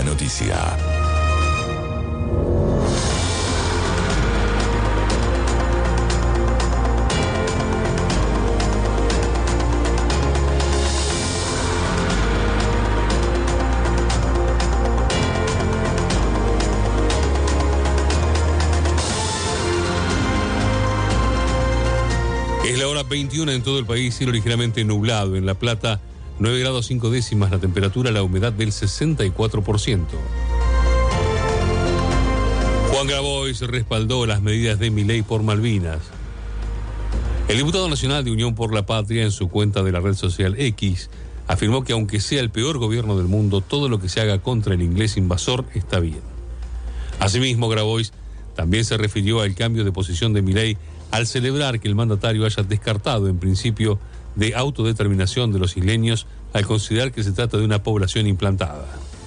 la noticia. Es la hora 21 en todo el país, cielo ligeramente nublado. En La Plata, 9 grados 5 décimas la temperatura, la humedad del 64%. Juan Grabois respaldó las medidas de Milei por Malvinas. El diputado nacional de Unión por la Patria, en su cuenta de la red social X, afirmó que aunque sea el peor gobierno del mundo, todo lo que se haga contra el inglés invasor está bien. Asimismo, Grabois también se refirió al cambio de posición de Milei al celebrar que el mandatario haya descartado en principio de autodeterminación de los isleños al considerar que se trata de una población implantada.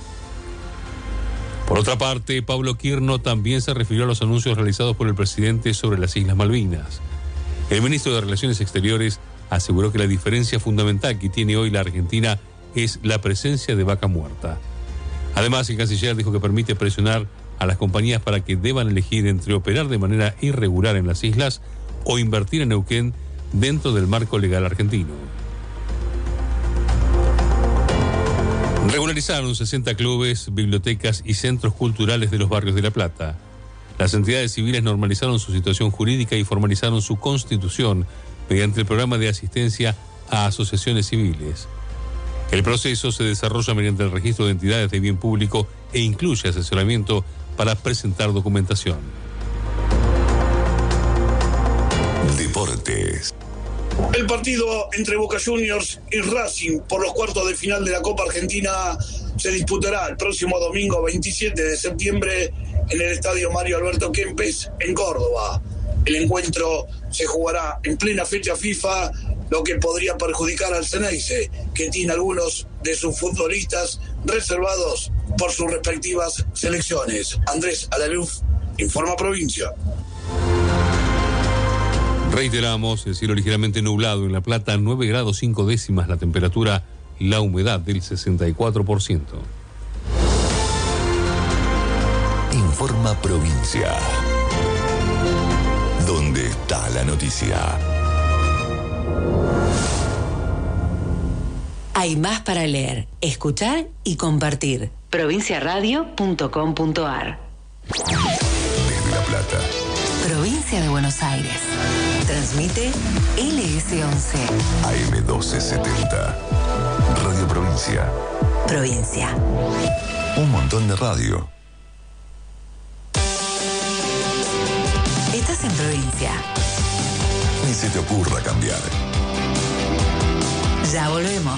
Por otra parte, Pablo Quirno también se refirió a los anuncios realizados por el presidente sobre las Islas Malvinas. El ministro de Relaciones Exteriores aseguró que la diferencia fundamental que tiene hoy la Argentina es la presencia de vaca muerta. Además, el canciller dijo que permite presionar a las compañías para que deban elegir entre operar de manera irregular en las islas o invertir en Neuquén dentro del marco legal argentino. Regularizaron 60 clubes, bibliotecas y centros culturales de los barrios de La Plata. Las entidades civiles normalizaron su situación jurídica y formalizaron su constitución mediante el programa de asistencia a asociaciones civiles. El proceso se desarrolla mediante el registro de entidades de bien público e incluye asesoramiento para presentar documentación. Deportes. El partido entre Boca Juniors y Racing por los cuartos de final de la Copa Argentina se disputará el próximo domingo 27 de septiembre en el Estadio Mario Alberto Kempes en Córdoba. El encuentro se jugará en plena fecha FIFA, lo que podría perjudicar al Ceneice, que tiene algunos de sus futbolistas reservados por sus respectivas selecciones. Andrés Alaluf, informa Provincia. Reiteramos, el cielo ligeramente nublado en La Plata, 9 grados 5 décimas la temperatura, la humedad del 64%. Informa Provincia. ¿Dónde está la noticia? Hay más para leer, escuchar y compartir. Provinciaradio.com.ar. Desde La Plata. Provincia de Buenos Aires. Transmite LS11. AM1270. Radio Provincia. Provincia. Un montón de radio. Estás en Provincia. Ni se te ocurra cambiar. Ya volvemos.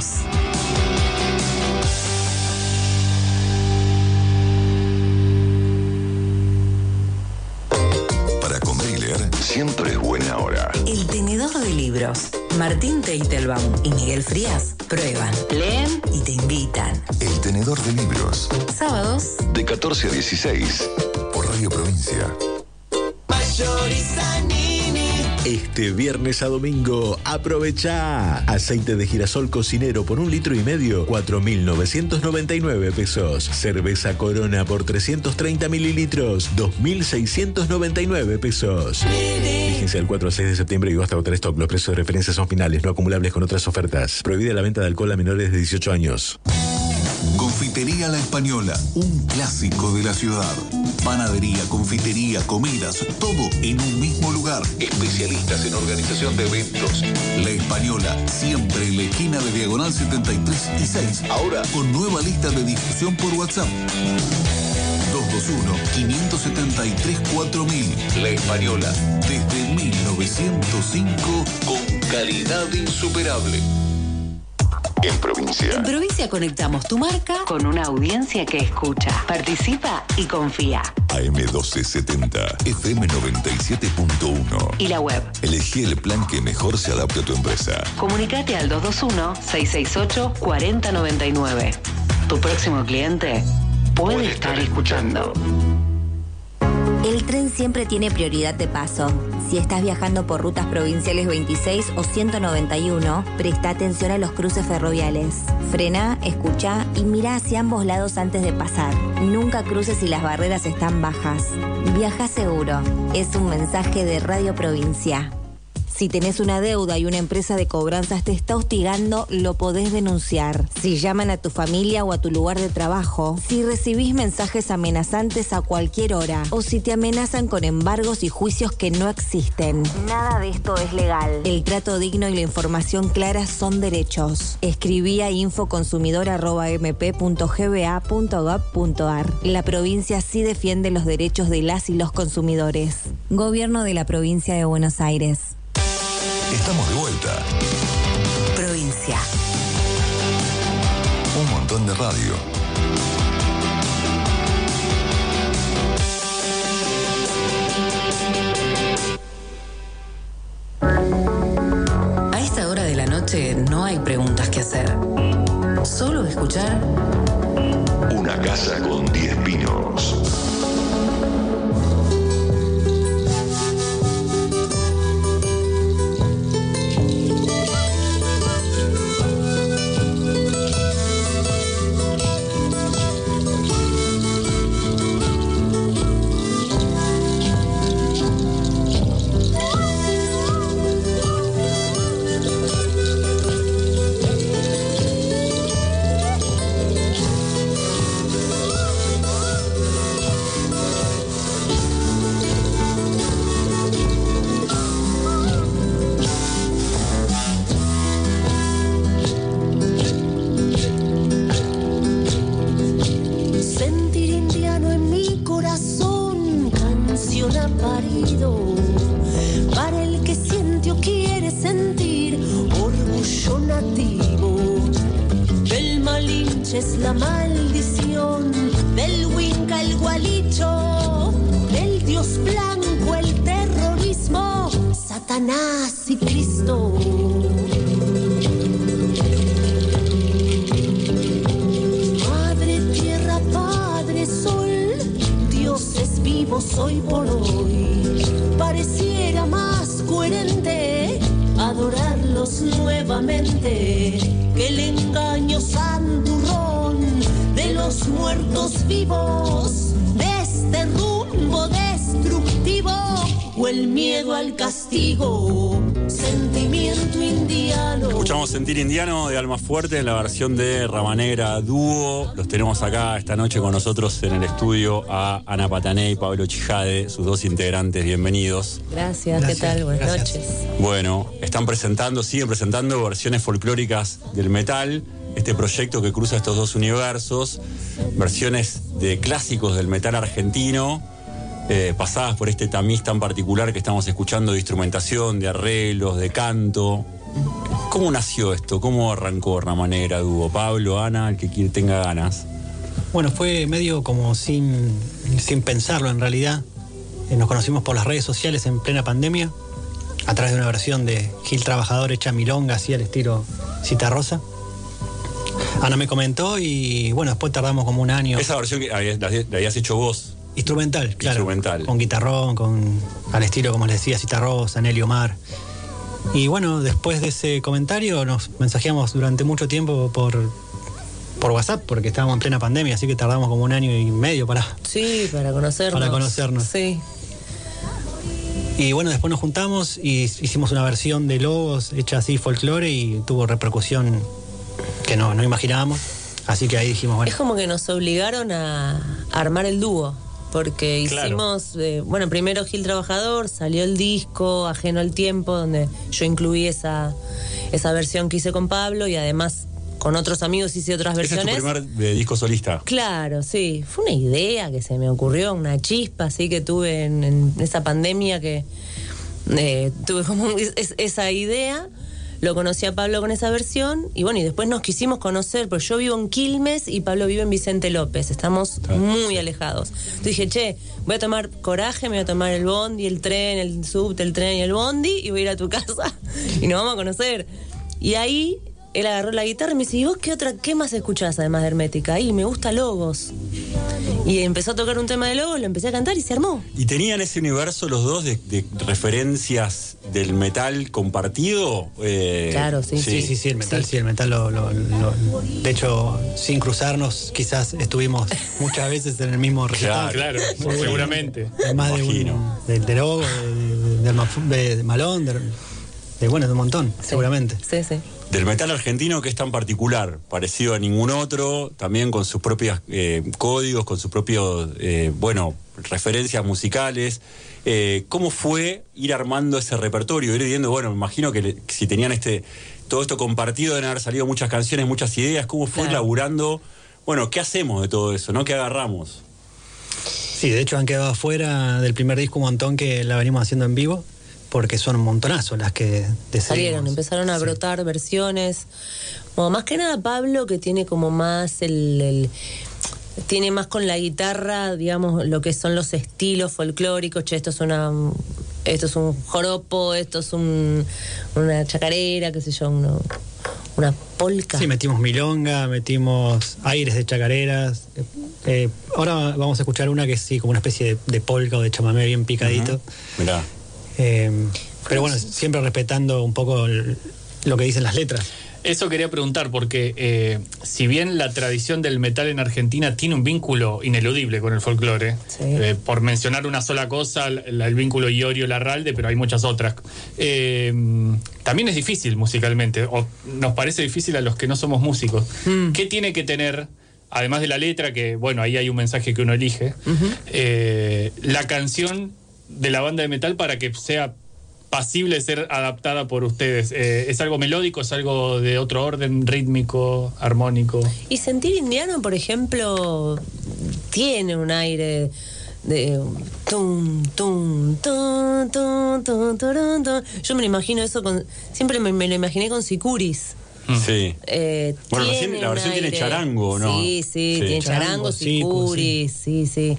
Para comer y leer, siempre es buena hora. El tenedor de libros. Martín Teitelbaum y Miguel Frías prueban, leen y te invitan. El tenedor de libros. Sábados De 14 a 16. Por Radio Provincia. Este viernes a domingo, aprovecha. Aceite de girasol cocinero por 1,5 litros, 4.999 pesos. Cerveza Corona por 330 mililitros, 2.699 pesos. Vigencia del 4 al 6 de septiembre y hasta agotar stock. Los precios de referencia son finales, no acumulables con otras ofertas. Prohibida la venta de alcohol a menores de 18 años. Confitería La Española, un clásico de la ciudad. Panadería, confitería, comidas, todo en un mismo lugar. Especialistas en organización de eventos. La Española, siempre en la esquina de Diagonal 73 y 6. Ahora con nueva lista de difusión por WhatsApp. 221-573-4000. La Española, desde 1905, con calidad insuperable. En Provincia. En Provincia conectamos tu marca con una audiencia que escucha, participa y confía. AM1270, FM 97.1. Y la web. Elegí el plan que mejor se adapte a tu empresa. Comunicate al 221-668-4099. Tu próximo cliente puede estar escuchando. El tren siempre tiene prioridad de paso. Si estás viajando por rutas provinciales 26 o 191, presta atención a los cruces ferroviales. Frena, escucha y mira hacia ambos lados antes de pasar. Nunca cruces si las barreras están bajas. Viaja seguro. Es un mensaje de Radio Provincia. Si tenés una deuda y una empresa de cobranzas te está hostigando, lo podés denunciar. Si llaman a tu familia o a tu lugar de trabajo, si recibís mensajes amenazantes a cualquier hora o si te amenazan con embargos y juicios que no existen. Nada de esto es legal. El trato digno y la información clara son derechos. Escribí a info consumidor@mp.gba.gov.ar. La provincia sí defiende los derechos de las y los consumidores. Gobierno de la Provincia de Buenos Aires. Estamos de vuelta. Provincia. Un montón de radio. A esta hora de la noche no hay preguntas que hacer. Solo escuchar. Una casa con 10 pinos. Es la maldición del Winca, el Gualicho, del Dios blanco, el terrorismo, Satanás y Cristo. Madre tierra, Padre sol, dioses vivos hoy por hoy. Pareciera más coherente adorarlos nuevamente que el engaño santurrón de los muertos vivos, de este rumbo destructivo o el miedo al castigo. Sentimiento indiano. Escuchamos Sentir Indiano de Almafuerte en la versión de Ramanera Dúo. Los tenemos acá esta noche con nosotros en el estudio a Ana Patané y Pablo Chijade, sus dos integrantes. Bienvenidos. Gracias. ¿Qué tal? Buenas noches. Bueno, siguen presentando versiones folclóricas del metal, este proyecto que cruza estos dos universos, versiones de clásicos del metal argentino, pasadas por este tamiz tan particular que estamos escuchando de instrumentación, de arreglos, de canto. ¿Cómo nació esto? ¿Cómo arrancó Ramanera Dúo? Pablo, Ana, el que tenga ganas. Bueno, fue medio como sin pensarlo en realidad. Nos conocimos por las redes sociales en plena pandemia, a través de una versión de Gil Trabajador hecha milonga, así al estilo Citarrosa. Ana me comentó y bueno, después tardamos como un año. Esa versión que la habías hecho vos. Instrumental, claro. Instrumental. Con guitarrón, al estilo, como les decía, Citarrosa, Nelly Omar. Y bueno, después de ese comentario nos mensajeamos durante mucho tiempo por WhatsApp, porque estábamos en plena pandemia, así que tardamos como un año y medio para conocernos. Sí. Y bueno, después nos juntamos y hicimos una versión de Lobos hecha así folclore y tuvo repercusión que no imaginábamos. Así que ahí dijimos, bueno. Es como que nos obligaron a armar el dúo, porque hicimos, primero Gil Trabajador, salió el disco Ajeno al Tiempo, donde yo incluí esa versión que hice con Pablo y además con otros amigos hice otras versiones. ¿Ese es tu primer disco solista? Claro, sí. Fue una idea que se me ocurrió, una chispa así que tuve en esa pandemia que tuve como esa idea. Lo conocí a Pablo con esa versión y bueno, y después nos quisimos conocer, porque yo vivo en Quilmes y Pablo vive en Vicente López, estamos muy alejados. Entonces dije, voy a tomar coraje, me voy a tomar el bondi, el tren, el subte, el tren y el bondi y voy a ir a tu casa y nos vamos a conocer. Y ahí él agarró la guitarra y me dice, ¿y vos qué más escuchás además de Hermética? Y me gusta Logos. Y empezó a tocar un tema de Logos, lo empecé a cantar y se armó. ¿Y tenían ese universo los dos de referencias del metal compartido? Claro, sí. Sí, el metal de hecho, sin cruzarnos, quizás estuvimos muchas veces en el mismo recital. Claro, seguramente. Además de Logo, de Malón, de un montón, seguramente. Sí. Del metal argentino, que es tan particular, parecido a ningún otro, también con sus propios códigos, con sus propios, referencias musicales. ¿Cómo fue ir armando ese repertorio? Ir viendo, me imagino que si tenían todo esto compartido, deben haber salido muchas canciones, muchas ideas. ¿Cómo fue laburando? ¿Qué hacemos de todo eso, no? ¿Qué agarramos? Sí, de hecho han quedado afuera del primer disco un montón que la venimos haciendo en vivo, porque son un montonazo las que salieron, empezaron a brotar versiones. Más que nada Pablo, que tiene como más tiene más con la guitarra, digamos, lo que son los estilos folclóricos. Esto es un joropo, esto es una chacarera, qué sé yo, una polca. Sí, metimos milonga, metimos aires de chacareras. Ahora vamos a escuchar una que es como una especie de polca o de chamamé bien picadito. Mirá. Pero siempre respetando un poco lo que dicen las letras. Eso quería preguntar, porque si bien la tradición del metal en Argentina tiene un vínculo ineludible con el folclore, por mencionar una sola cosa, el vínculo Iorio-Larralde, pero hay muchas otras, también es difícil musicalmente, o nos parece difícil a los que no somos músicos. ¿Qué tiene que tener, además de la letra, que ahí hay un mensaje que uno elige, la canción de la banda de metal para que sea pasible de ser adaptada por ustedes? ¿Es algo melódico? ¿Es algo de otro orden, rítmico, armónico? Y Sentir Indiano, por ejemplo, tiene un aire de tum, tum, tum, tum, tum, tum, tum. Yo me lo imagino eso siempre me lo imaginé con Sicuris. Sí. La versión tiene charango, ¿no? Sí, tiene charango, Sicuris, sí.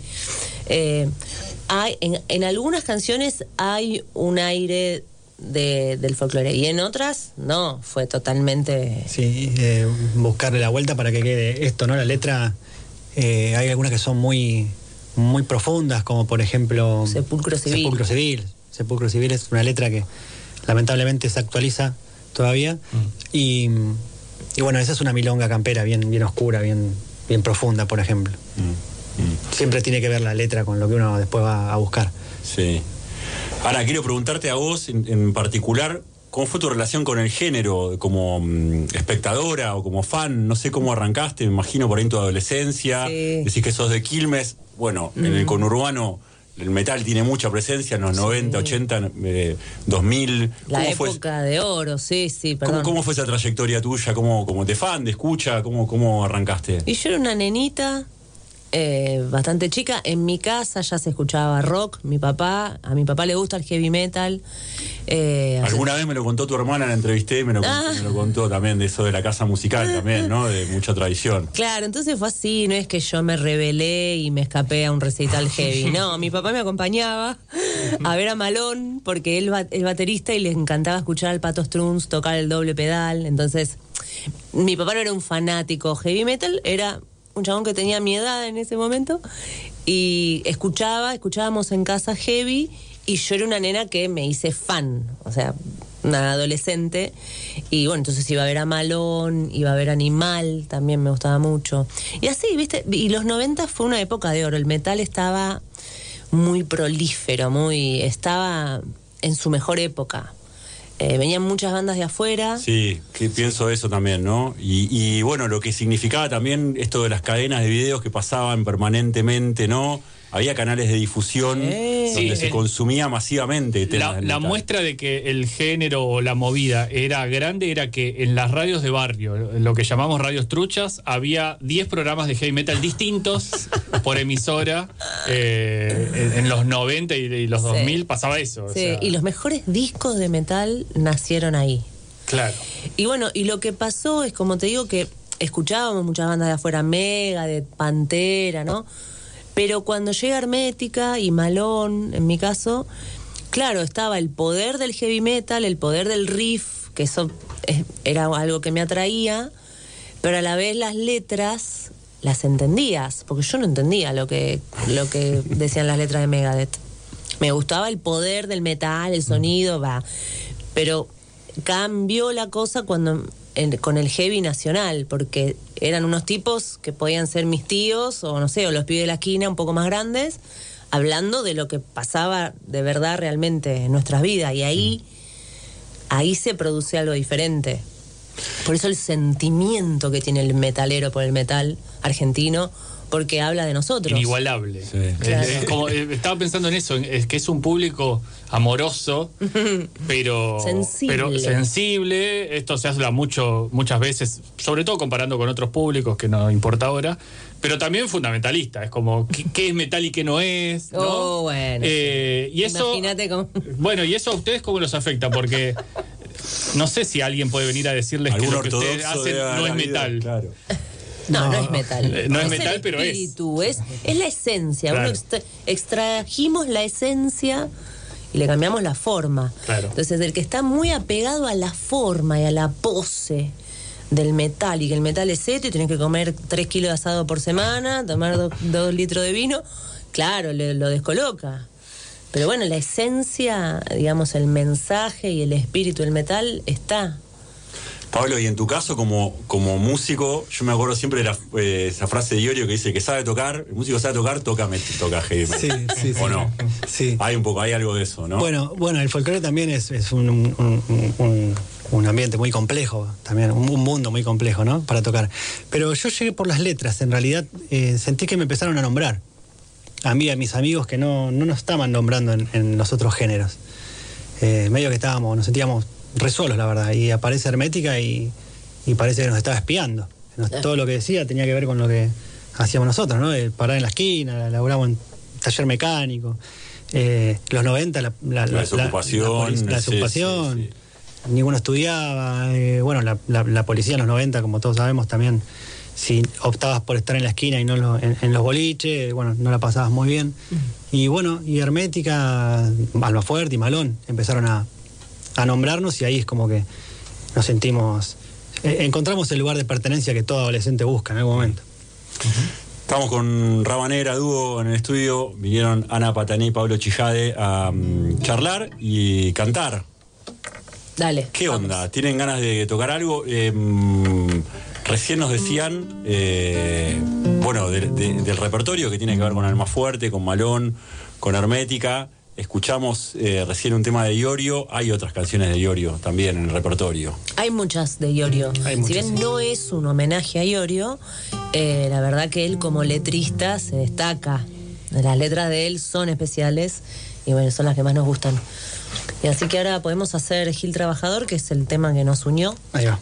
En algunas canciones hay un aire del folclore y en otras no, fue totalmente... Sí, buscarle la vuelta para que quede esto, ¿no? La letra, hay algunas que son muy, muy profundas, como por ejemplo... Sepulcro Civil. Sepulcro Civil es una letra que lamentablemente se actualiza todavía. Y esa es una milonga campera bien oscura, bien profunda, por ejemplo. Siempre tiene que ver la letra con lo que uno después va a buscar. Sí. Ahora, quiero preguntarte a vos en particular, ¿cómo fue tu relación con el género? Como espectadora o como fan, no sé cómo arrancaste, me imagino por ahí en tu adolescencia. Sí. Decís que sos de Quilmes. En el conurbano el metal tiene mucha presencia en los 90, 80, 2000. La época de oro, sí, perdón. ¿Cómo fue esa trayectoria tuya? ¿Cómo de fan, de escucha? ¿Cómo arrancaste? Y yo era una nenita... bastante chica. En mi casa ya se escuchaba rock. A mi papá le gusta el heavy metal. Alguna vez me lo contó tu hermana, la entrevisté y me lo contó también, de eso de la casa musical también, ¿no? De mucha tradición. Claro, entonces fue así, no es que yo me rebelé y me escapé a un recital heavy. No, mi papá me acompañaba a ver a Malón, porque él es baterista y le encantaba escuchar al Pato Strunz tocar el doble pedal. Entonces, mi papá no era un fanático heavy metal, era un chabón que tenía mi edad en ese momento y escuchábamos en casa heavy y yo era una nena que me hice fan, o sea, una adolescente, y entonces iba a ver a Malón, iba a ver Animal, también me gustaba mucho. Y así, ¿viste? Y los 90 fue una época de oro, el metal estaba muy prolífero, estaba en su mejor época. Venían muchas bandas de afuera. Sí, que pienso eso también, ¿no? Y lo que significaba también esto de las cadenas de videos que pasaban permanentemente, ¿no? Había canales de difusión donde se consumía masivamente. La muestra de que el género o la movida era grande era que en las radios de barrio, lo que llamamos radios truchas, había 10 programas de heavy metal distintos por emisora. En los 90 y los 2000 pasaba eso. Sí, y los mejores discos de metal nacieron ahí. Claro. Y lo que pasó es, como te digo, que escuchábamos muchas bandas de afuera, Megadeth, Pantera, ¿no? Pero cuando llega Hermética y Malón, en mi caso, claro, estaba el poder del heavy metal, el poder del riff, que eso era algo que me atraía, pero a la vez las letras las entendías, porque yo no entendía lo que decían las letras de Megadeth. Me gustaba el poder del metal, el sonido, pero cambió la cosa con el heavy nacional, porque eran unos tipos que podían ser mis tíos o no sé, o los pibes de la esquina un poco más grandes, hablando de lo que pasaba de verdad realmente en nuestras vidas, y ahí se produce algo diferente. Por eso el sentimiento que tiene el metalero por el metal argentino, porque habla de nosotros. Inigualable. Sí. Claro. Estaba pensando en eso, es que es un público amoroso, pero sensible. Esto se habla muchas veces, sobre todo comparando con otros públicos, que no importa ahora, pero también fundamentalista. Es como, ¿qué es metal y qué no es? ¿No? Oh, bueno. Y eso, imagínate cómo... Bueno, ¿y eso a ustedes cómo los afecta? Porque no sé si alguien puede venir a decirles que lo que ustedes hacen no es metal. Claro. No es metal. No es metal, pero es. Es la esencia. Claro. Extrajimos la esencia y le cambiamos la forma. Claro. Entonces, el que está muy apegado a la forma y a la pose del metal, y que el metal es serio y tiene que comer 3 kilos de asado por semana, tomar 2 litros de vino, claro, lo descoloca. Pero bueno, la esencia, digamos, el mensaje y el espíritu del metal está. Pablo, y en tu caso como músico, yo me acuerdo siempre de esa frase de Iorio que dice que sabe tocar, el músico sabe tocar, toca heavy metal. Sí. ¿O no? Sí. Hay algo de eso, ¿no? Bueno, el folclore también es un ambiente muy complejo, también un mundo muy complejo, ¿no? Para tocar. Pero yo llegué por las letras, en realidad sentí que me empezaron a nombrar. A mí, a mis amigos que no nos estaban nombrando en los otros géneros. Medio que nos sentíamos re solos, la verdad, y aparece Hermética y parece que nos estaba espiando. Todo lo que decía tenía que ver con lo que hacíamos nosotros, ¿no? Parar en la esquina, laburamos en taller mecánico. Los 90, la desocupación. Sí. Ninguno estudiaba. Bueno, la policía en los 90, como todos sabemos, también, si optabas por estar en la esquina y no en los boliches, bueno, no la pasabas muy bien. Y bueno, y Hermética, Almafuerte y Malón empezaron a nombrarnos, y ahí es como que nos sentimos, encontramos el lugar de pertenencia que todo adolescente busca en algún momento. Estamos con Rabanera Dúo en el estudio, vinieron Ana Patané y Pablo Chillade a charlar y cantar. Dale. ¿Qué onda? ¿Tienen ganas de tocar algo? Recién nos decían, del repertorio que tiene que ver con Almafuerte, con Malón, con Hermética. Escuchamos recién un tema de Iorio. Hay otras canciones de Iorio también en el repertorio. Hay muchas de Iorio. Si bien no es un homenaje a Iorio, la verdad que él como letrista se destaca. Las letras de él son especiales y bueno, son las que más nos gustan. Y así que ahora podemos hacer Gil Trabajador, que es el tema que nos unió. Ahí va.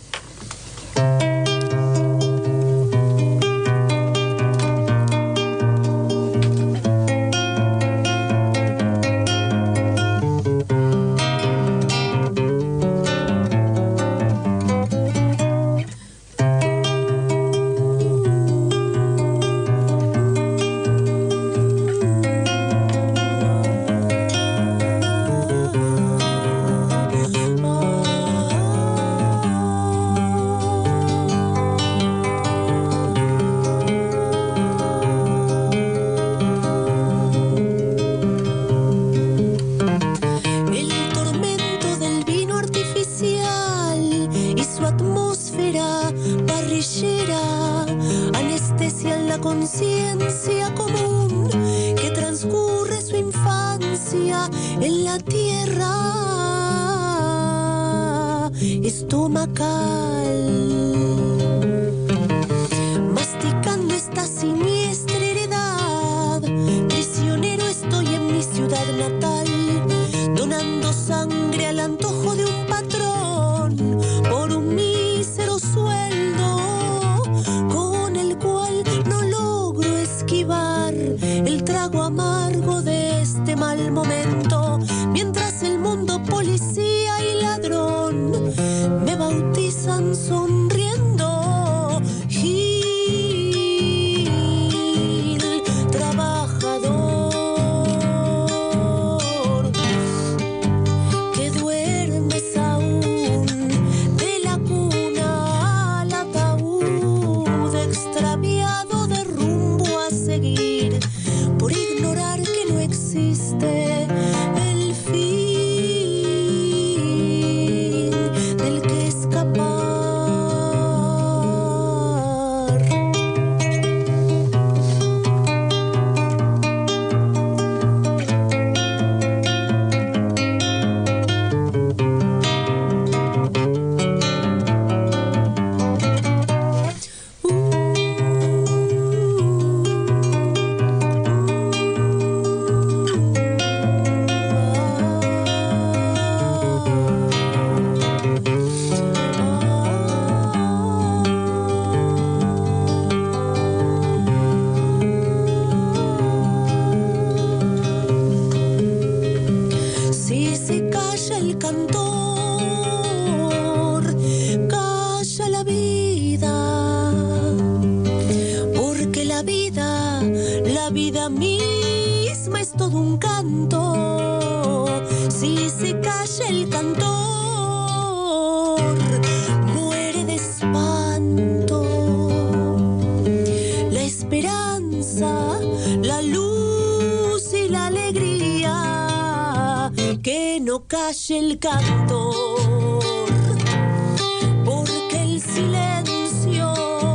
Sonriendo la vida misma es todo un canto. Si se calla el cantor, muere de espanto. La esperanza, la luz y la alegría, que no calle el cantor, porque el silencio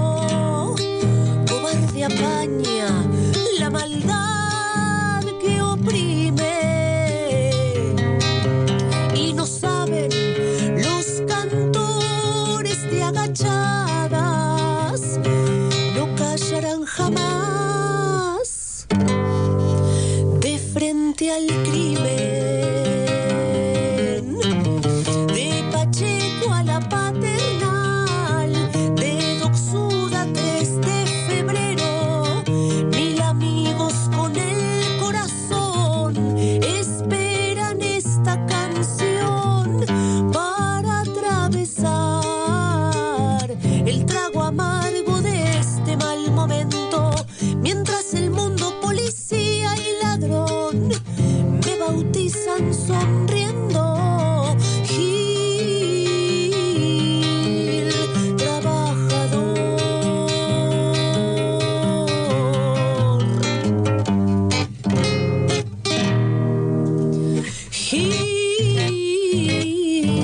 cobarde apaña la maldad que oprime, y no saben los cantores de agachadas, no callarán jamás de frente al crimen. De Pacheco a la Paternal, de Doxuda 3 de febrero, 1000 amigos con el corazón esperan esta canción para atravesar el trago amargo de este mal momento, mientras el mundo policía y ladrón me bautizan sonriendo. Gil, trabajador. Gil,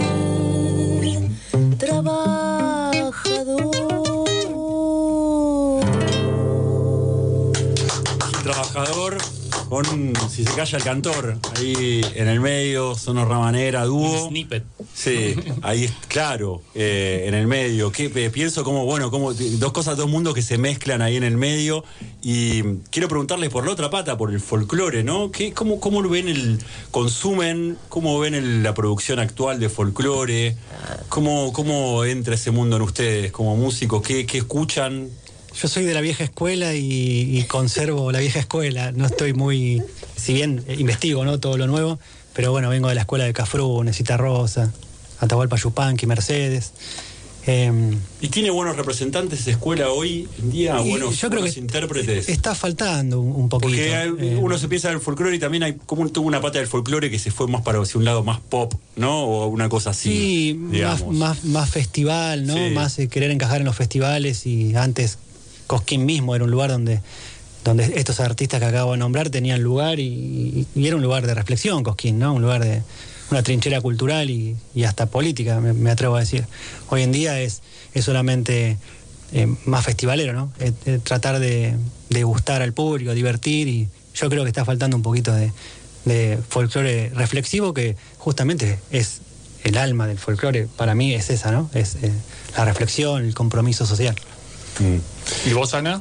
Trabajador con Si se calla el cantor, ahí en el medio, Sono Ramanera, dúo. Snippet. Sí, ahí claro, en el medio. Pienso como dos cosas, dos mundos que se mezclan ahí en el medio. Y quiero preguntarles por la otra pata, por el folclore, ¿no? ¿Cómo lo ven consumen? ¿Cómo ven la producción actual de folclore? ¿Cómo entra ese mundo en ustedes como músicos? ¿Qué escuchan? Yo soy de la vieja escuela y conservo la vieja escuela. No estoy muy... Si bien investigo, ¿no?, todo lo nuevo, pero bueno, vengo de la escuela de Cafrú, Necita Rosa, Atahualpa Yupanqui, Mercedes. ¿Y tiene buenos representantes esa escuela hoy en día? Buenos intérpretes. Está faltando un poquito. Porque uno se piensa en el folclore y también hay como tuvo una pata del folclore que se fue más para hacia un lado más pop, ¿no? O una cosa así. Sí, más festival, ¿no? Sí. Más querer encajar en los festivales. Y antes Cosquín mismo era un lugar donde estos artistas que acabo de nombrar tenían lugar y era un lugar de reflexión, Cosquín, ¿no? Un lugar de una trinchera cultural y hasta política, me atrevo a decir. Hoy en día es solamente más festivalero, ¿no? Tratar de gustar al público, divertir, y yo creo que está faltando un poquito de folclore reflexivo, que justamente es el alma del folclore. Para mí es esa, ¿no? Es la reflexión, el compromiso social. ¿Y vos, Ana?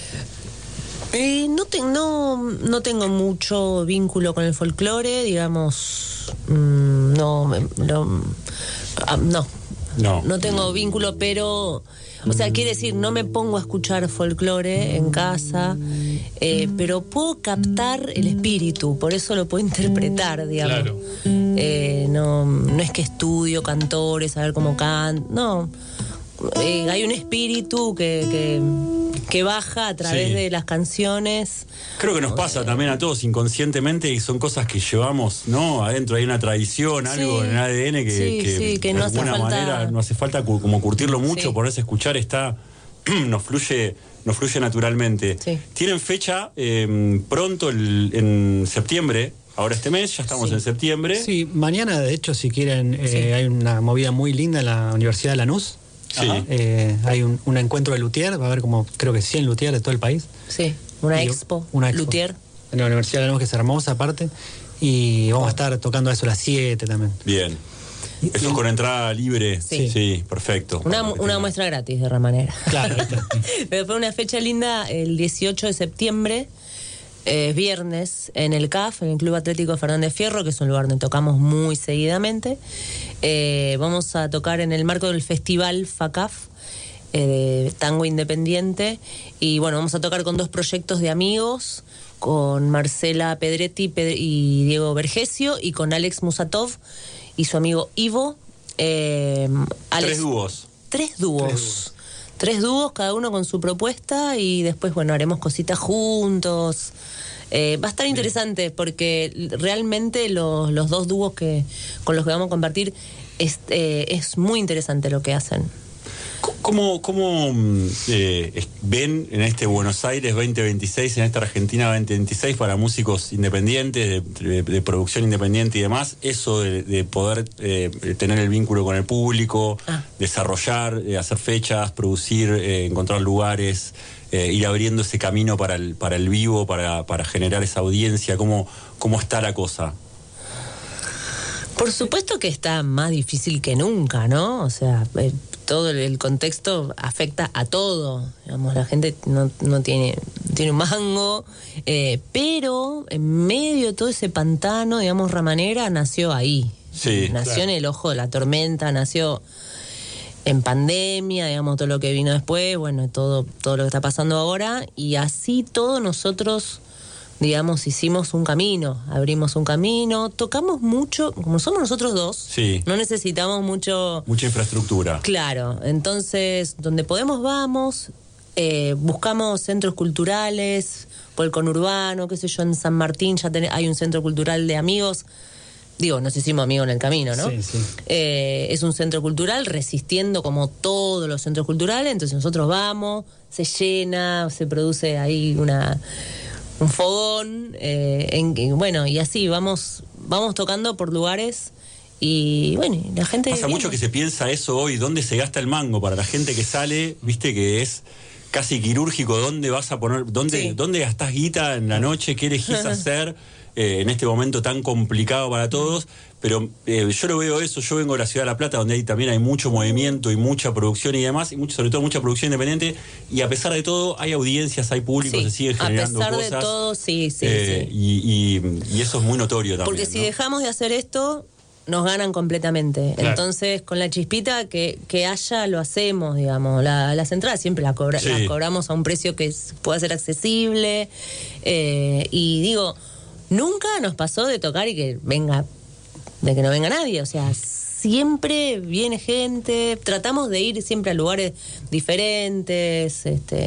No tengo mucho vínculo con el folclore, digamos. No tengo vínculo, pero, o sea, quiere decir, no me pongo a escuchar folclore en casa, pero puedo captar el espíritu, por eso lo puedo interpretar, digamos. Claro. No es que estudio cantores, a ver cómo cantan, no. Hay un espíritu que baja a través de las canciones. Creo que nos pasa también a todos inconscientemente, y son cosas que llevamos, ¿no? Adentro hay una tradición, algo en el ADN que no de hace alguna manera no hace falta como curtirlo mucho, ponerse a escuchar, nos fluye naturalmente. Sí. Tienen fecha pronto, en septiembre. Ahora este mes, ya estamos en septiembre. Sí, mañana, de hecho, si quieren, hay una movida muy linda en la Universidad de Lanús. Sí. Hay un encuentro de luthier, va a haber como creo que 100 luthier de todo el país. Sí, una expo luthier. En la Universidad de Lanús, que es hermosa aparte. Y vamos a estar tocando eso a las 7 también. Bien. Eso es con entrada libre. Sí, perfecto. Una muestra gratis de Ramanera. Claro. Pero fue una fecha linda, el 18 de septiembre. Viernes en el CAF, en el Club Atlético Fernández Fierro, que es un lugar donde tocamos muy seguidamente. Vamos a tocar en el marco del festival FACAF, de tango independiente, y bueno, vamos a tocar con 2 proyectos de amigos, con Marcela Pedretti y Diego Vergesio, y con Alex Musatov y su amigo Ivo. 3 dúos. 3 dúos. 3 dúos, cada uno con su propuesta, y después, bueno, haremos cositas juntos. Va a estar interesante porque realmente los 2 dúos con los que vamos a compartir es muy interesante lo que hacen. ¿Cómo ven en este Buenos Aires 2026, en esta Argentina 2026 para músicos independientes, de producción independiente y demás, eso de poder tener el vínculo con el público, desarrollar, hacer fechas, producir, encontrar lugares, ir abriendo ese camino para el vivo, para generar esa audiencia? ¿Cómo está la cosa? Por supuesto que está más difícil que nunca, ¿no? O sea, todo el contexto afecta a todo. Digamos, la gente no tiene un mango, pero en medio de todo ese pantano, digamos, Ramanera nació ahí. Sí, nació claro. en el ojo de la tormenta, nació en pandemia, digamos, todo lo que vino después, bueno, todo lo que está pasando ahora, y así todos nosotros, digamos, hicimos un camino, abrimos un camino, tocamos mucho, como somos nosotros dos, Sí. no necesitamos mucha infraestructura. Claro, entonces, donde podemos vamos, buscamos centros culturales, por el conurbano, qué sé yo, en San Martín ya hay un centro cultural de amigos. Digo, nos hicimos amigos en el camino, ¿no? Sí, sí. Es un centro cultural resistiendo como todos los centros culturales, entonces nosotros vamos, se llena, se produce ahí un fogón, bueno, y así vamos tocando por lugares, y bueno, y la gente... Pasa mucho que se piensa eso hoy, ¿dónde se gasta el mango? Para la gente que sale, viste que es casi quirúrgico, ¿dónde vas a poner, dónde gastás guita en la noche? ¿Qué elegís hacer en este momento tan complicado para todos? Pero yo lo veo eso, yo vengo de la ciudad de La Plata, donde también hay mucho movimiento y mucha producción y demás, y sobre todo mucha producción independiente, y a pesar de todo hay audiencias, hay público, se siguen generando cosas. A pesar de todo, sí. Y eso es muy notorio también. Porque si dejamos de hacer esto, nos ganan completamente. Claro. Entonces, con la chispita que haya, lo hacemos, digamos. Las entradas siempre las cobramos a un precio que pueda ser accesible. Y digo, nunca nos pasó de tocar y que no venga nadie. O sea, siempre viene gente. Tratamos de ir siempre a lugares diferentes.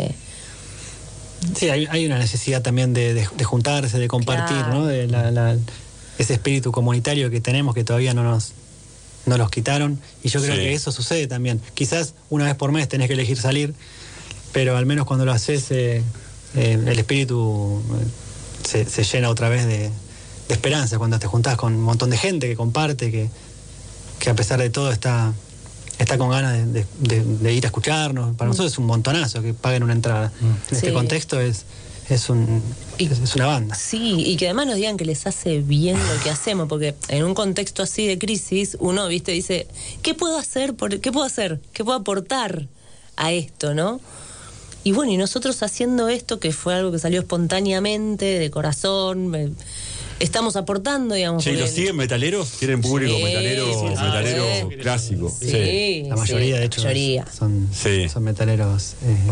Sí, hay una necesidad también de juntarse, de compartir, claro, ¿no? De ese espíritu comunitario que tenemos, que todavía no los quitaron, y yo creo que eso sucede también. Quizás una vez por mes tenés que elegir salir, pero al menos cuando lo haces, el espíritu se llena otra vez de esperanza, cuando te juntás con un montón de gente que comparte, que a pesar de todo está con ganas de ir a escucharnos. Para nosotros es un montonazo que paguen una entrada. En este contexto es una banda. Sí, y que además nos digan que les hace bien lo que hacemos, porque en un contexto así de crisis, uno, dice, ¿qué puedo hacer? ¿Qué puedo aportar a esto, no? Y bueno, y nosotros haciendo esto, que fue algo que salió espontáneamente, de corazón, estamos aportando, digamos. Sí, ¿los siguen metaleros? ¿Tienen público metalero clásico? Sí, la mayoría, de hecho, son metaleros.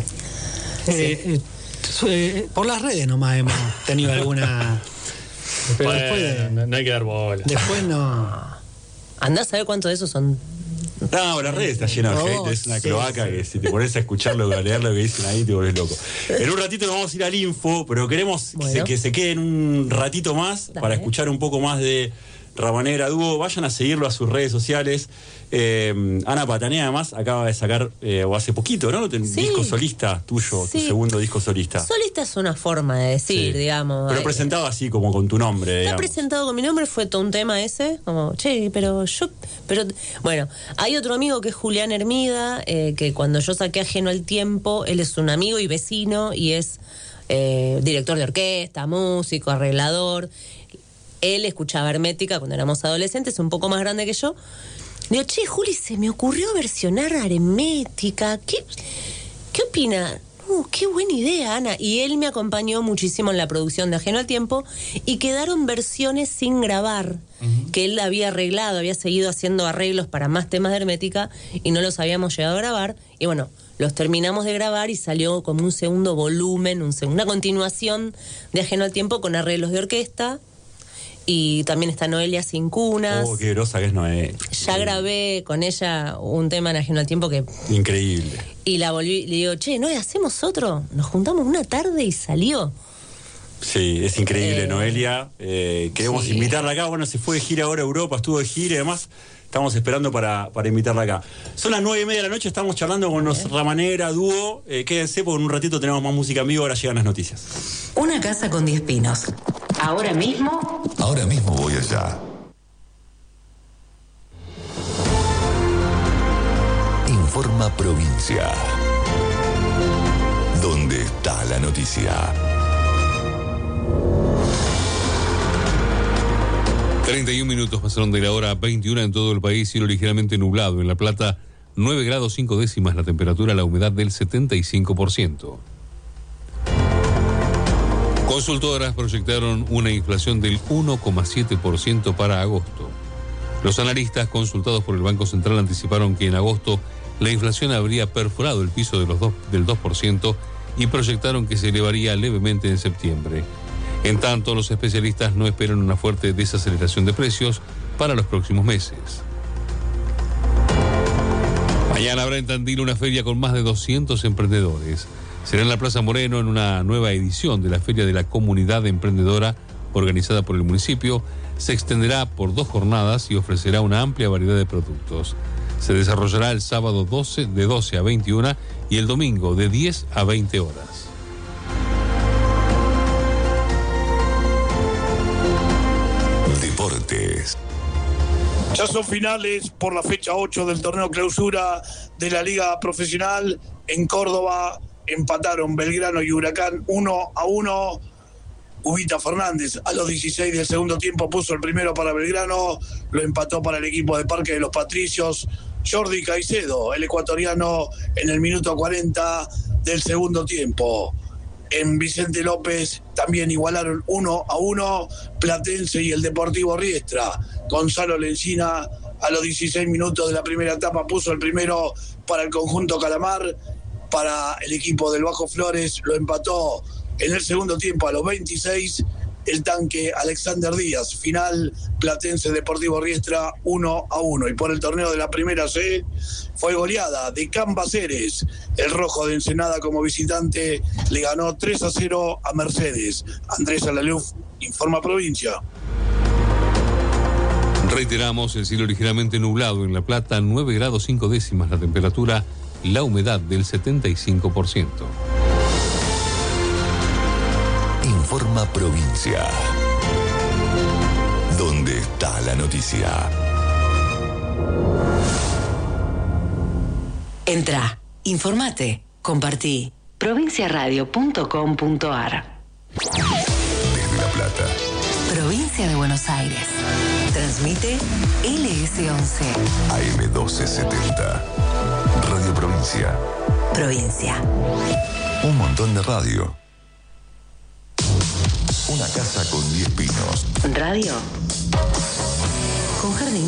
Por las redes nomás hemos tenido alguna. Pero bueno, después no hay que dar bola. Después no. Andá a saber cuántos de esos son. No, las redes está llena de gente, es una cloaca que si te pones a escucharlo, a leer lo que dicen ahí, te volvés loco. En un ratito nos vamos a ir al info, pero queremos que se queden un ratito más para escuchar un poco más de Ramanera Dúo. Vayan a seguirlo a sus redes sociales. Ana Patanea, además, acaba de sacar, o hace poquito, ¿no? Disco solista tuyo, tu segundo disco solista. Solista es una forma de decir, digamos. Pero presentado así, como con tu nombre, Está presentado con mi nombre, fue todo un tema ese, como, pero bueno, hay otro amigo que es Julián Hermida, que cuando yo saqué Ajeno al Tiempo, él es un amigo y vecino, y es director de orquesta, músico, arreglador. Él escuchaba Hermética cuando éramos adolescentes, un poco más grande que yo. Digo, Juli, se me ocurrió versionar Hermética. ¿Qué opina? Qué buena idea, Ana. Y él me acompañó muchísimo en la producción de Ajeno al Tiempo, y quedaron versiones sin grabar, que él había arreglado, había seguido haciendo arreglos para más temas de Hermética y no los habíamos llegado a grabar. Y bueno, los terminamos de grabar y salió como un segundo volumen, una continuación de Ajeno al Tiempo con arreglos de orquesta. Y también está Noelia Sin Cunas. Oh, qué grosa que es Noelia. Ya grabé con ella un tema en Ajeno al Tiempo que... Increíble. Y la volví, le digo, che, Noelia, ¿hacemos otro? Nos juntamos una tarde y salió. Sí, es increíble, Noelia. Queremos invitarla acá. Bueno, se fue de gira ahora a Europa, estuvo de gira y demás. Estamos esperando para invitarla acá. Son las 9:30 de la noche, estamos charlando con los Ramanera, dúo. Quédense porque en un ratito tenemos más música en vivo, ahora llegan las noticias. Una casa con 10 pinos. Ahora mismo voy allá. Informa Provincia. ¿Dónde está la noticia? 31 minutos pasaron de la hora 21 en todo el país, cielo ligeramente nublado. En La Plata, 9 grados 5 décimas la temperatura, la humedad del 75%. Consultoras proyectaron una inflación del 1,7% para agosto. Los analistas consultados por el Banco Central anticiparon que en agosto la inflación habría perforado el piso del 2% y proyectaron que se elevaría levemente en septiembre. En tanto, los especialistas no esperan una fuerte desaceleración de precios para los próximos meses. Mañana habrá en Tandil una feria con más de 200 emprendedores. Será en la Plaza Moreno en una nueva edición de la Feria de la Comunidad Emprendedora organizada por el municipio. Se extenderá por 2 jornadas y ofrecerá una amplia variedad de productos. Se desarrollará el sábado de 12 a 21 y el domingo de 10 a 20 horas. Deportes. Ya son finales por la fecha 8 del torneo clausura de la Liga Profesional. En Córdoba empataron Belgrano y Huracán 1-1. Ubita Fernández a los 16 del segundo tiempo puso el primero para Belgrano, lo empató para el equipo de Parque de los Patricios Jordi Caicedo, el ecuatoriano, en el minuto 40 del segundo tiempo. En Vicente López también igualaron 1-1 Platense y el Deportivo Riestra. Gonzalo Lencina a los 16 minutos de la primera etapa puso el primero para el conjunto Calamar. Para el equipo del Bajo Flores lo empató en el segundo tiempo a los 26 el tanque Alexander Díaz. Final Platense Deportivo Riestra 1-1. Y por el torneo de la Primera C fue goleada de Cambaceres. El Rojo de Ensenada como visitante le ganó 3-0 a Mercedes. Andrés Alaluf, Informa Provincia. Reiteramos, el cielo ligeramente nublado en La Plata, 9 grados 5 décimas la temperatura, la humedad del 75%. Informa Provincia. ¿Dónde está la noticia? Entra, informate, compartí. provinciaradio.com.ar. Desde La Plata. Provincia de Buenos Aires. Transmite LS11. AM1270. Radio Provincia. Provincia. Un montón de radio. Una casa con 10 pinos. Radio. Con jardín.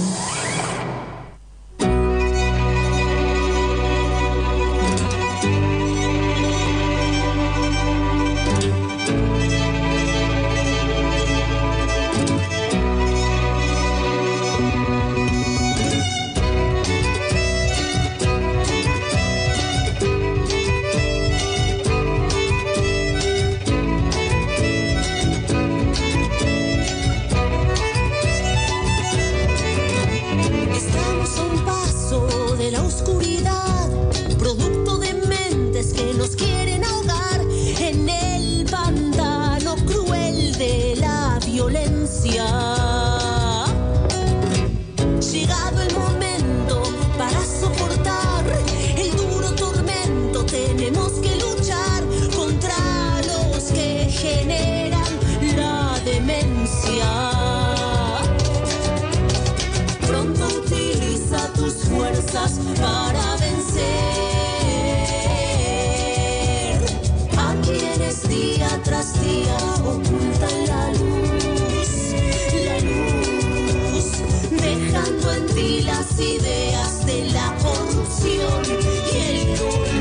Llegado el momento para soportar el duro tormento, tenemos que luchar contra los que generan la demencia. Pronto utiliza tus fuerzas para vencer a quienes día tras día ocultan la luz, dejando en ti las ideas de la corrupción y el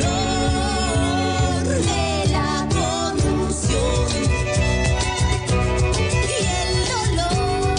dolor de la corrupción y el dolor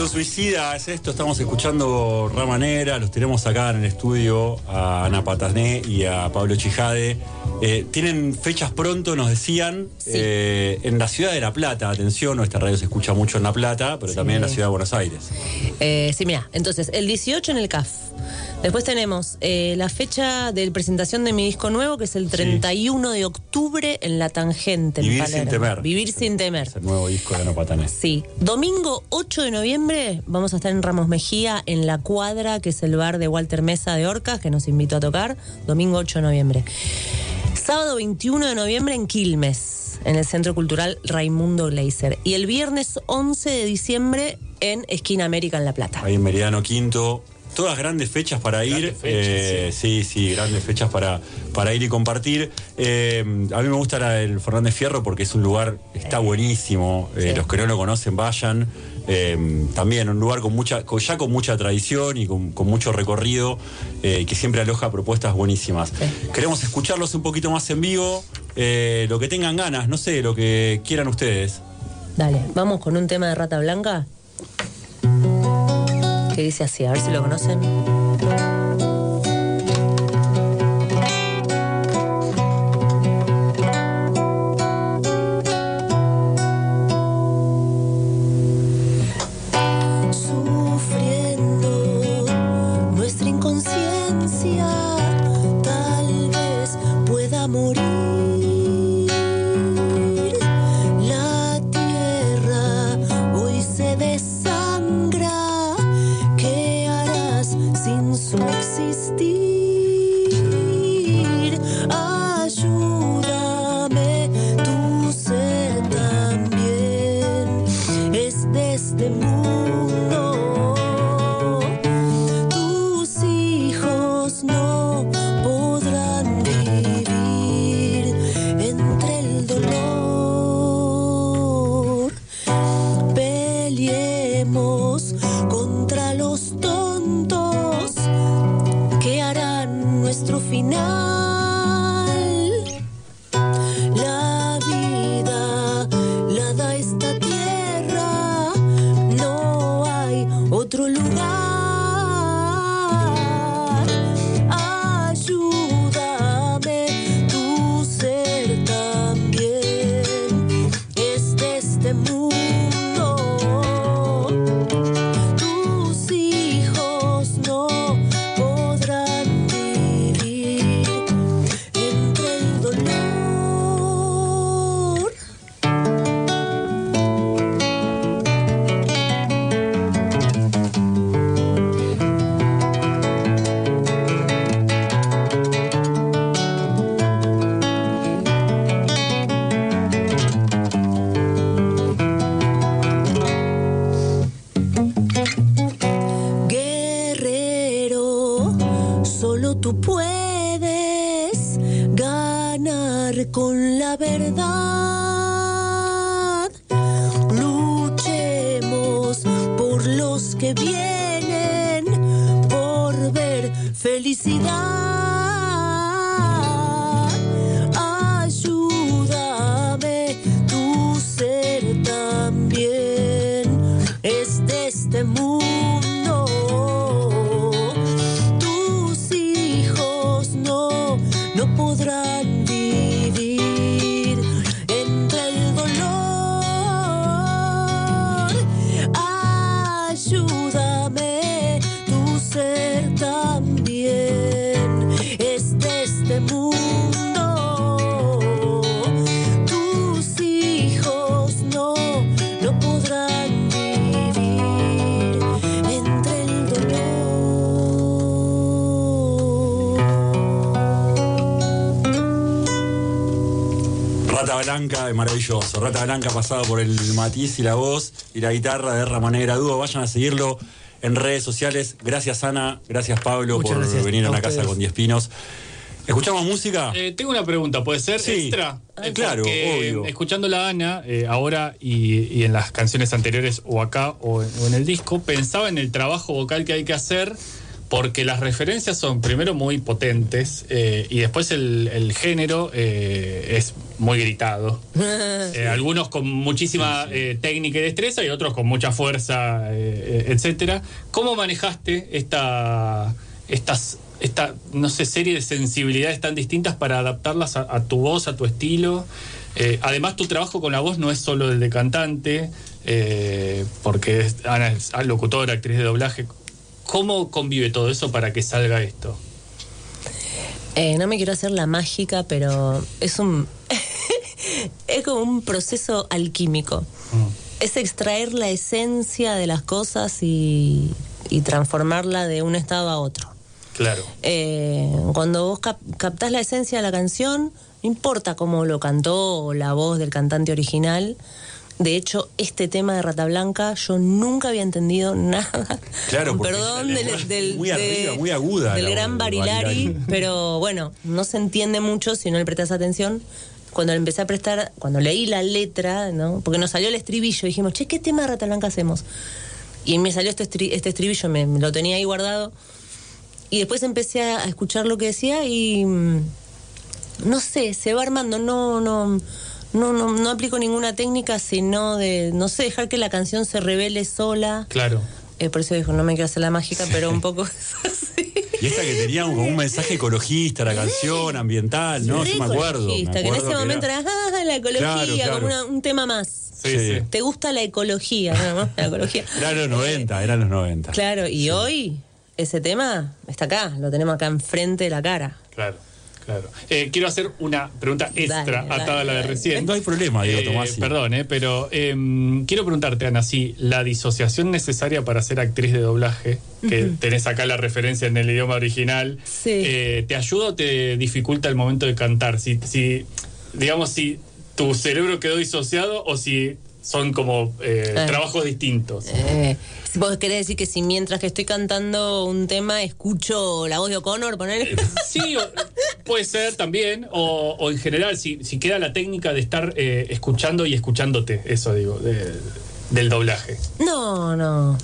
Show Suicida es esto, estamos escuchando Rama Negra, los tenemos acá en el estudio a Ana Patané y a Pablo Chijade. Tienen fechas pronto, nos decían, en la ciudad de La Plata, atención, nuestra radio se escucha mucho en La Plata, pero también en la ciudad de Buenos Aires. Sí, mira, entonces el 18 en el CAF. Después tenemos la fecha de presentación de mi disco nuevo, que es el 31 de octubre en La Tangente, en Vivir Palermo. sin temer. Vivir sin temer. Es el nuevo disco de Ana Patané. Sí. Domingo 8 de noviembre vamos a estar en Ramos Mejía, en La Cuadra, que es el bar de Walter Mesa de Orcas, que nos invitó a tocar. Domingo 8 de noviembre. Sábado 21 de noviembre en Quilmes, en el Centro Cultural Raimundo Gleiser. Y el viernes 11 de diciembre en Esquina América, en La Plata. Ahí en Meridiano Quinto. Todas grandes fechas para ir. Sí, grandes fechas para ir y compartir. A mí me gusta el Fernández Fierro porque es un lugar, está buenísimo. Los que no lo conocen, vayan. También un lugar con mucha tradición y con mucho recorrido, que siempre aloja propuestas buenísimas. Queremos escucharlos un poquito más en vivo, lo que tengan ganas, no sé, lo que quieran ustedes. Dale, vamos con un tema de Rata Blanca que dice así, a ver si lo conocen. Con la verdad, luchemos por los que vienen, por ver felicidad. Ayúdame, tu ser también es de este mundo. Tus hijos no podrán Blanca, es maravilloso. Rata Blanca pasado por el matiz y la voz y la guitarra de Rama Negra Dúo. Vayan a seguirlo en redes sociales. Gracias, Ana. Gracias, Pablo, por venir a una casa con 10 pinos. ¿Escuchamos música? Tengo una pregunta, ¿puede ser extra? Claro, obvio. Escuchándola a Ana, ahora y en las canciones anteriores, o acá o en el disco, pensaba en el trabajo vocal que hay que hacer, porque las referencias son primero muy potentes, y después el género es muy gritado. Algunos con muchísima técnica y destreza y otros con mucha fuerza, etcétera. ¿Cómo manejaste esta no sé, serie de sensibilidades tan distintas para adaptarlas a tu voz, a tu estilo? Además, tu trabajo con la voz no es solo el de cantante, porque Ana es locutora, actriz de doblaje. ¿Cómo convive todo eso para que salga esto? No me quiero hacer la mágica, pero es es como un proceso alquímico. Es extraer la esencia de las cosas y transformarla de un estado a otro. Claro. Cuando vos captás la esencia de la canción, no importa cómo lo cantó la voz del cantante original. De hecho, este tema de Rata Blanca yo nunca había entendido nada. Claro, perdón muy arriba, muy aguda. Del gran Barilari, pero bueno, no se entiende mucho si no le prestas atención. Cuando le empecé a prestar, cuando leí la letra, ¿no? Porque nos salió el estribillo, dijimos, che, ¿qué tema de Rata Blanca hacemos? Y me salió este estribillo, me lo tenía ahí guardado. Y después empecé a escuchar lo que decía y no sé, se va armando, no aplico ninguna técnica, sino de, no sé, dejar que la canción se revele sola. Claro. Por eso dijo, no me quiero hacer la mágica, pero un poco es así. Y esta que tenía como un mensaje ecologista, la canción, ambiental, ¿no? Yo me acuerdo. Que en ese momento era la ecología, claro. como un tema más. Sí. ¿Te gusta la ecología? ¿No? La ecología. Eran los 90. Claro, y hoy ese tema está acá, lo tenemos acá enfrente de la cara. Claro. Quiero hacer una pregunta extra atada a la de recién. No hay problema, Diego Tomás. Perdón, pero quiero preguntarte, Ana, si la disociación necesaria para ser actriz de doblaje, que tenés acá la referencia en el idioma original, ¿te ayuda o te dificulta el momento de cantar? Si tu cerebro quedó disociado o si son como trabajos distintos. ¿Vos querés decir que si mientras que estoy cantando un tema escucho la voz de O'Connor, poner? Sí, puede ser también, o en general, si queda la técnica de estar escuchando y escuchándote, eso digo, del doblaje. No.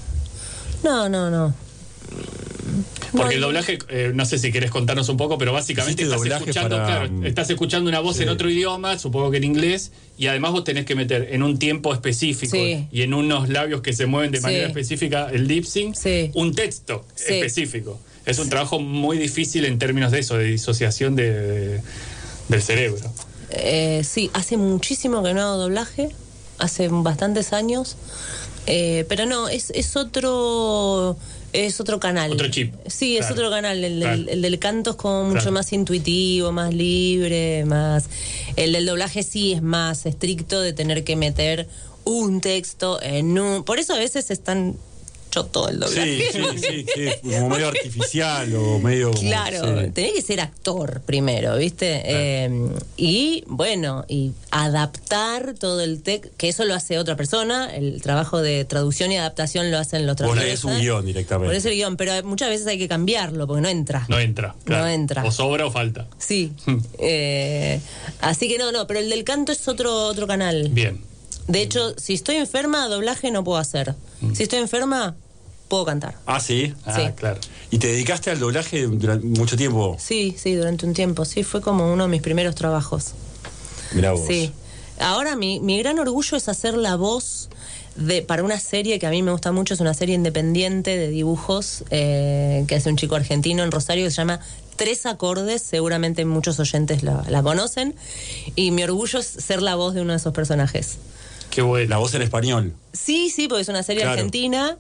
Porque el doblaje, no sé si querés contarnos un poco, pero básicamente estás escuchando una voz en otro idioma, supongo que en inglés, y además vos tenés que meter en un tiempo específico y en unos labios que se mueven de manera específica, el lip sync, un texto específico. Es un trabajo muy difícil en términos de eso, de disociación del cerebro. Sí, hace muchísimo que no hago doblaje, hace bastantes años, pero no, es otro canal. Otro chip. Sí, es otro canal. El del canto es como mucho Claro. más intuitivo, más libre, más... El del doblaje sí es más estricto de tener que meter un texto en un... Por eso a veces es tan choto el doblaje. Sí, como medio artificial o medio... Claro, tenés que ser actor primero, ¿viste? Y bueno, y adaptar todo el texto, que eso lo hace otra persona, el trabajo de traducción y adaptación lo hacen los Vos traductores. lees un guión directamente. Por eso el guión, pero muchas veces hay que cambiarlo porque no entra. No entra, claro. No entra. O sobra o falta. Sí. Así que no, pero el del canto es otro canal. Bien. De hecho, si estoy enferma, doblaje no puedo hacer. Si estoy enferma, puedo cantar. Ah, ¿sí? Sí. Claro. ¿Y te dedicaste al doblaje durante mucho tiempo? Sí, durante un tiempo. Sí, fue como uno de mis primeros trabajos. Mirá vos. Sí. Ahora mi gran orgullo es hacer la voz para una serie que a mí me gusta mucho. Es una serie independiente de dibujos que hace un chico argentino en Rosario que se llama Tres Acordes. Seguramente muchos oyentes la conocen. Y mi orgullo es ser la voz de uno de esos personajes. Qué bueno. La voz en español. Sí, porque es una serie argentina.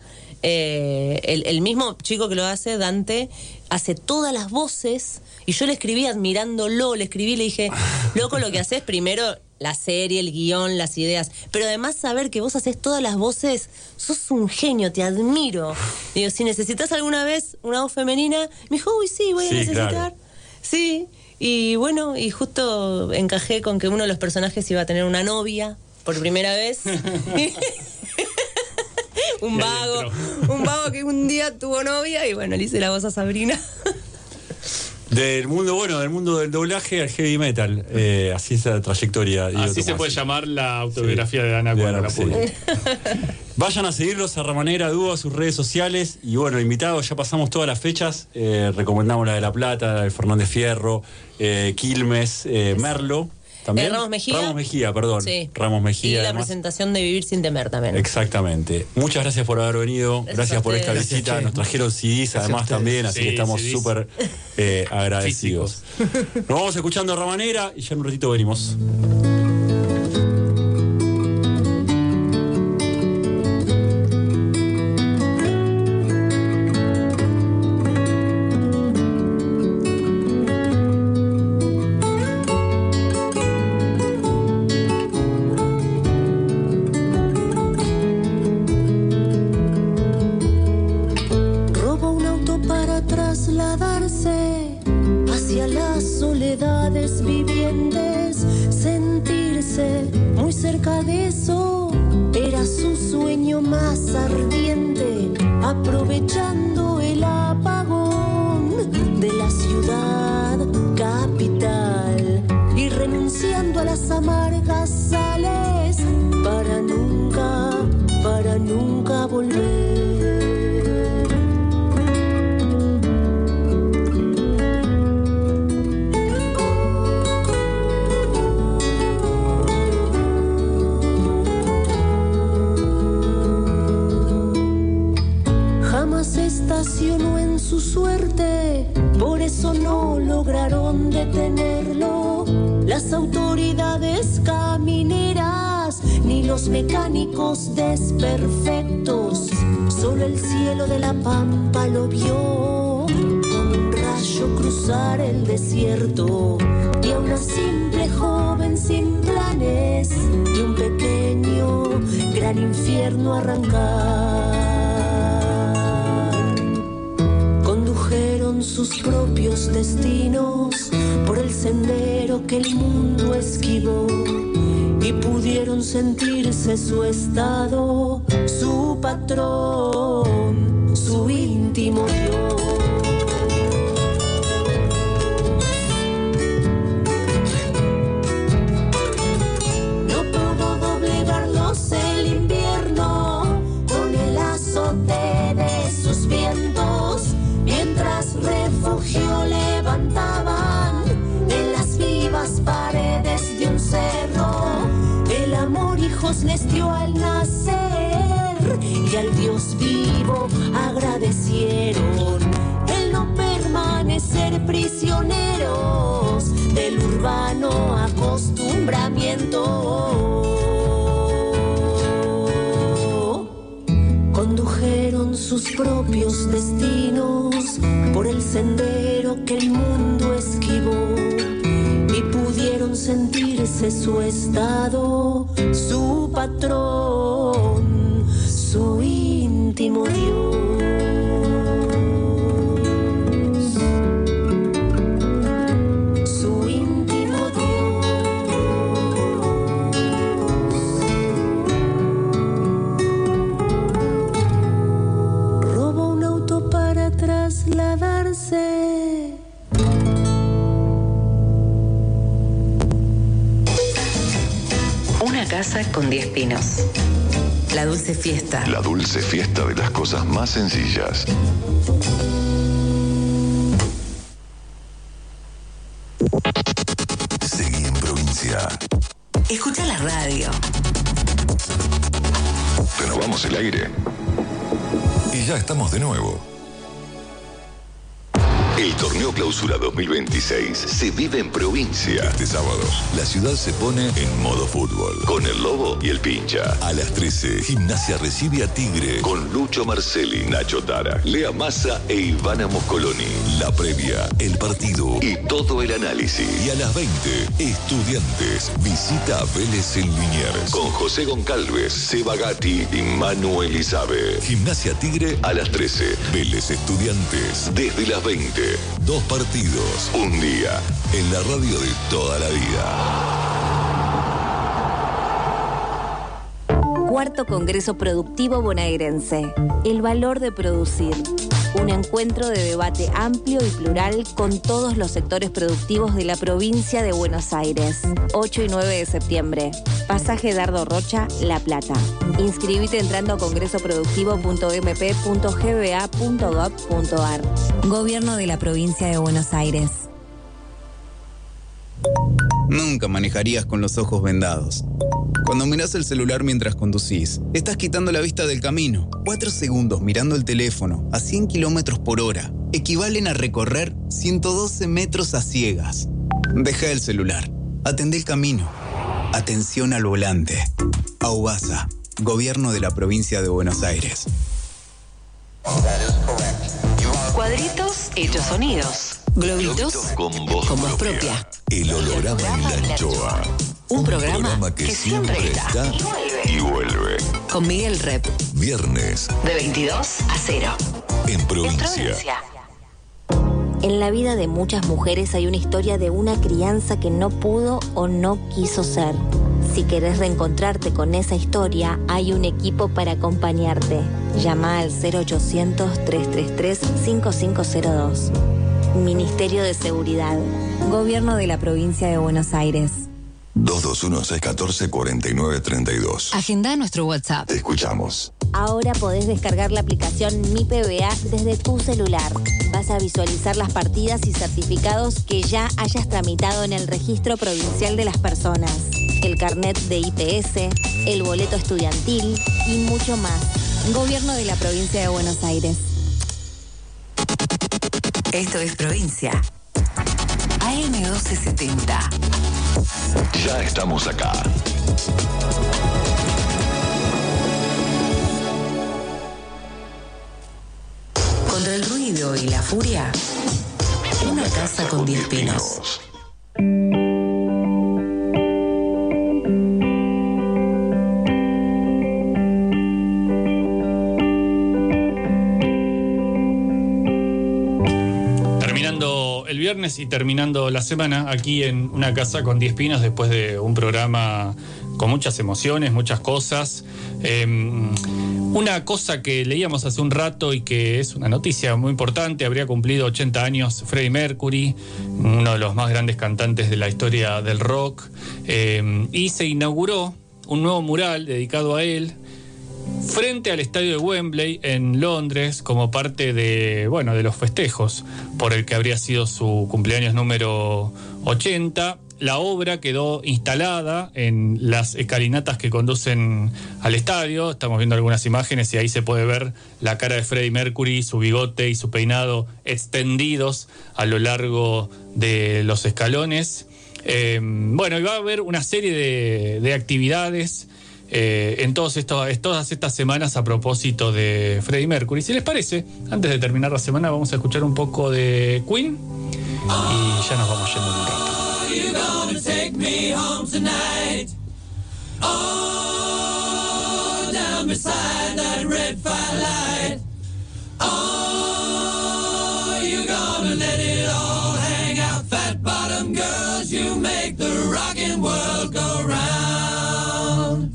El mismo chico que lo hace, Dante, hace todas las voces. Y yo le escribí admirándolo, le dije, loco, lo que haces primero, la serie, el guión, las ideas, pero además saber que vos haces todas las voces, sos un genio, te admiro. Digo, si necesitas alguna vez una voz femenina, me dijo, uy, sí, voy a necesitar. Claro. Sí, y bueno, y justo encajé con que uno de los personajes iba a tener una novia por primera vez. un vago que un día tuvo novia y bueno, le hice la voz a Sabrina. Del mundo del doblaje al heavy metal. Así es la trayectoria. Así se puede llamar la autobiografía de Ana cuando la publique. Vayan a seguirlos a Ramanera Dúo, a sus redes sociales. Y bueno, invitados, ya pasamos todas las fechas. Recomendamos la de La Plata, la de Fernández Fierro, Quilmes, Merlo. también. Ramos Mejía. Ramos Mejía, perdón. Sí. Ramos Mejía. Y la además. presentación de Vivir sin temer también. Exactamente. Muchas gracias por haber venido. Gracias por esta Gracias, visita. che. Nos trajeron CDs además también, así Sí, que estamos CDs. súper agradecidos. Nos vamos escuchando a Ramanera y ya en un ratito venimos. Roba un auto para trasladarse hacia las soledades vivientes, sentirse muy cerca de eso era su sueño más ardiente, aprovechando el apagón de la ciudad capital y renunciando a las amargas sales para nunca volver. Jamás estacionó en su suerte, por eso no lograron detenerlo. Las autoridades camineras, ni los mecánicos desperfectos. Solo el cielo de la pampa lo vio, como un rayo cruzar el desierto. Y a una simple joven sin planes, de un pequeño gran infierno arrancar. Condujeron sus propios destinos por el sendero que el mundo esquivó y pudieron sentirse su estado, su patrón, su íntimo Dios. No pudo doblegarlos el invierno con el azote de sus vientos, mientras refugio levantaban en las vivas paredes de un cerro. El amor hijos les dio al nacer y al Dios vivo agradecieron el no permanecer prisioneros del urbano acostumbramiento. Condujeron sus propios destinos por el sendero que el mundo esquivó y pudieron sentirse su estado, su patrón, su íntimo Dios. Su íntimo Dios. Roba un auto para trasladarse. Una casa con 10 pinos. La dulce fiesta. La dulce fiesta de las cosas más sencillas. Seguí en provincia. Escucha la radio. Renovamos el aire. Y ya estamos de nuevo. El torneo Clausura 2026 se vive en provincia. Este sábado, la ciudad se pone en modo fútbol. Con el Lobo y el Pincha. A las 13, Gimnasia recibe a Tigre. Con Lucho Marcelli, Nacho Tara, Lea Massa e Ivana Moscoloni. La previa, el partido y todo el análisis. Y a las 20, Estudiantes visita a Vélez en Liniers. Con José Goncalves, Seba Gatti y Manuel Izabe. Gimnasia Tigre a las 13. Vélez Estudiantes desde las 20. 2 partidos, un día, en la radio de toda la vida. Cuarto Congreso Productivo Bonaerense. El valor de producir. Un encuentro de debate amplio y plural con todos los sectores productivos de la provincia de Buenos Aires. 8 y 9 de septiembre. Pasaje Dardo Rocha, La Plata. Inscribite entrando a congresoproductivo.mp.gba.gov.ar. Gobierno de la provincia de Buenos Aires. Nunca manejarías con los ojos vendados. Cuando mirás el celular mientras conducís, estás quitando la vista del camino. 4 segundos mirando el teléfono a 100 kilómetros por hora equivalen a recorrer 112 metros a ciegas. Deja el celular. Atendé el camino. Atención al volante. AUBASA, Gobierno de la Provincia de Buenos Aires. Cuadritos hechos sonidos. Globitos con voz propia. El holograma y la anchoa. Un programa que siempre está y vuelve. Con Miguel Rep. Viernes. De 22 a 0. En provincia. En la vida de muchas mujeres hay una historia de una crianza que no pudo o no quiso ser. Si querés reencontrarte con esa historia, hay un equipo para acompañarte. Llama al 0800-333-5502. Ministerio de Seguridad. Gobierno de la Provincia de Buenos Aires. 221-614-4932. Agenda nuestro WhatsApp. Te escuchamos. Ahora podés descargar la aplicación Mi PBA desde tu celular. Vas a visualizar las partidas y certificados que ya hayas tramitado en el Registro Provincial de las Personas, el carnet de IPS, el boleto estudiantil y mucho más. Gobierno de la Provincia de Buenos Aires. Esto es Provincia. AM1270. Ya estamos acá. Contra el ruido y la furia, una casa con 10 pinos. Terminando el viernes y terminando la semana aquí en Una Casa con 10 Pinos, después de un programa con muchas emociones, muchas cosas. Una cosa que leíamos hace un rato y que es una noticia muy importante: habría cumplido 80 años Freddie Mercury, uno de los más grandes cantantes de la historia del rock, y se inauguró un nuevo mural dedicado a él frente al estadio de Wembley en Londres, como parte de los festejos por el que habría sido su cumpleaños número 80. La obra quedó instalada en las escalinatas que conducen al estadio. Estamos viendo algunas imágenes y ahí se puede ver la cara de Freddie Mercury, su bigote y su peinado extendidos a lo largo de los escalones. Y va a haber una serie de actividades en todas estas semanas a propósito de Freddie Mercury. Si les parece, antes de terminar la semana vamos a escuchar un poco de Queen y ya nos vamos yendo en un rato. You gonna take me home tonight? Oh, down beside that red firelight. Oh, you gonna let it all hang out, fat bottom girls. You make the rockin' world go round.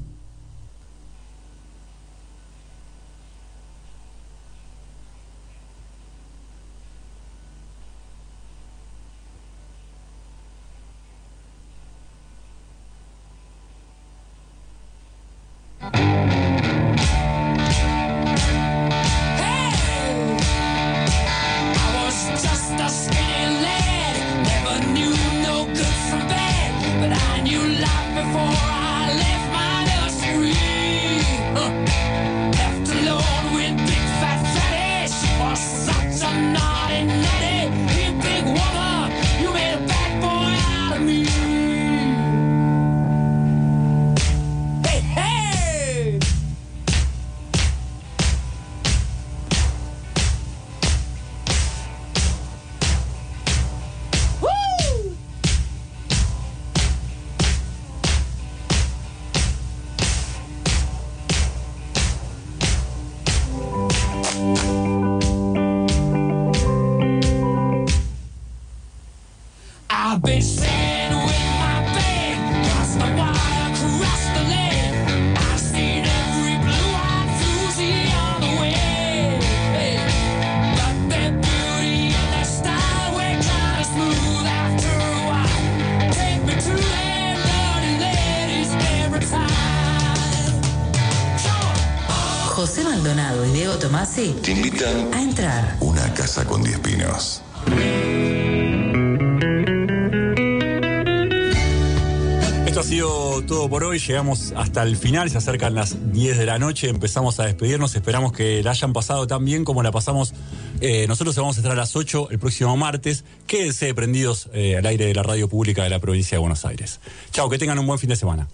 José Maldonado y Diego Tomasi te invitan a entrar. Una Casa con 10 Pinos. sido todo por hoy. Llegamos hasta el final, se acercan las 10 de la noche. Empezamos a despedirnos. Esperamos que la hayan pasado tan bien como la pasamos. Nosotros vamos a estar a las 8 el próximo martes. Quédense prendidos al aire de la radio pública de la provincia de Buenos Aires. Chao, que tengan un buen fin de semana.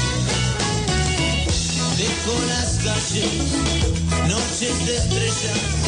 Noches de estrellas